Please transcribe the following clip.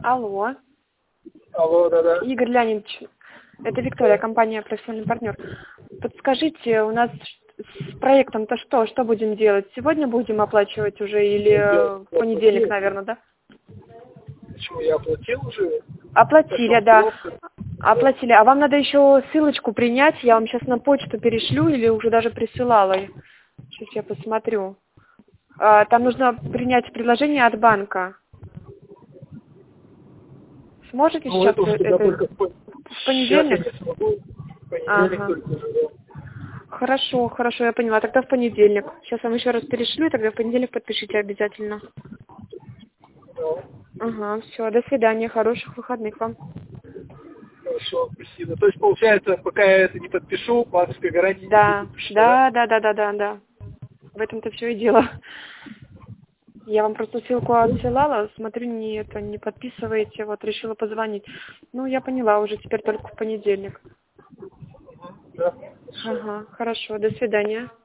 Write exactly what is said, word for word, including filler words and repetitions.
Алло. Алло, да-да. Игорь Леонидович, это Виктория, компания «Профессиональный партнер». Подскажите, у нас с проектом-то что? Что будем делать? Сегодня будем оплачивать уже или в понедельник, наверное, да? Почему я оплатил уже? Оплатили, да. Оплатили. А вам надо еще ссылочку принять. Я вам сейчас на почту перешлю или уже даже присылала. Сейчас я посмотрю. А, Там нужно принять предложение от банка. Сможете Ну, сейчас это уже тогда это только в пон- в Сейчас я понедельник? не смогу. В понедельник Ага. только уже, да. Хорошо, хорошо, я поняла. Тогда в понедельник. Сейчас вам еще раз перешлю, и тогда в понедельник подпишите обязательно. Да. Ага, все, до свидания, хороших выходных вам. Хорошо, спасибо. То есть, получается, пока я это не подпишу, банковской гарантии не Да, будет точно, да? да, да, да, да, да, да. В этом-то все и дело. Я вам просто ссылку отсылала, смотрю, не это не подписываете, вот решила позвонить. Ну, я поняла, уже теперь только в понедельник. Да. Ага, хорошо, до свидания.